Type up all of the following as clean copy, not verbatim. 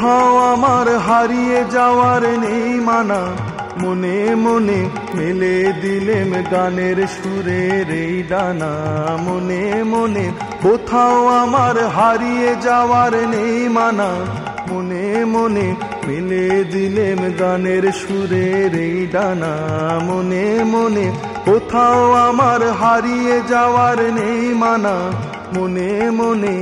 কোথাও আমার হারিয়ে যাওয়ার নেই মানা, মনে মনে মেলে দিলেম গানের সুরের এই ডানা। মনে মনে কোথাও আমার হারিয়ে যাওয়ার নেই মানা, মনে মনে মেলে দিলেম গানের সুরের এই ডানা। মনে মনে কোথাও আমার হারিয়ে যাওয়ার নেই মানা, মনে মনে।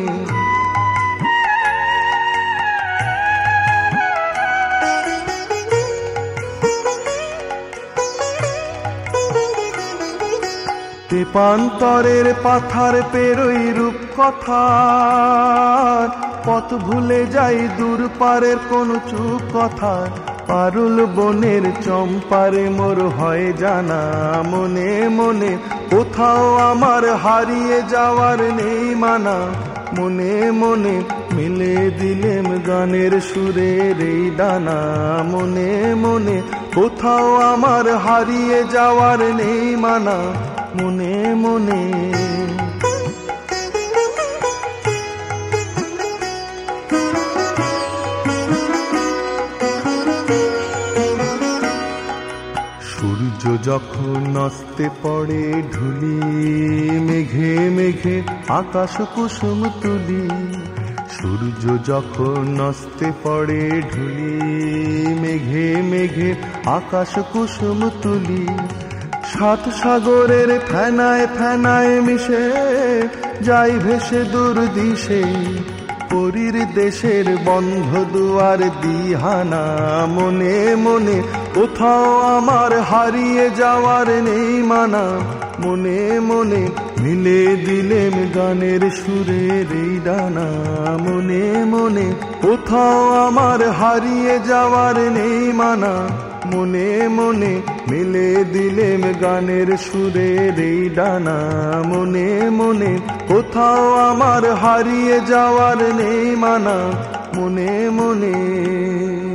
তেপান্তরের পাথার পেরোই রূপ কথার, পথ ভুলে যাই দূর পারের কোন চুপ কথার। পারুল বনের চম্পারে মোর হয় জানা, মনে মনে কোথাও আমার হারিয়ে যাওয়ার নেই মানা, মনে মনে মিলে দিলেম গানের সুরের এই ডানা। মনে মনে কোথাও আমার হারিয়ে যাওয়ার নেই মানা, মনে মনে। সূর্য যখন অস্তে পড়ে ঢুলি, মেঘে মেঘে আকাশ কুসুম তুলি। সূর্য যখন অস্তে পড়ে ঢুলি, মেঘে মেঘে আকাশ কুসুম তুলি। সাত সাগরের ফেনায় ফেনায় মিশে যাই ভেসে দূর দিশে, পরীর দেশের বন্ধ দুয়ার দিহানা। মনে মনে কোথাও আমার হারিয়ে যাওয়ার নেই মানা, মনে মনে মিলে দিলেম গানের সুরের এই ডানা। মনে মনে কোথাও আমার হারিয়ে যাওয়ার নেই মানা, মনে মনে মিলে দিলেম গানের সুরের এই ডানা। মনে মনে কোথাও আমার হারিয়ে যাওয়ার নেই মানা, মনে মনে।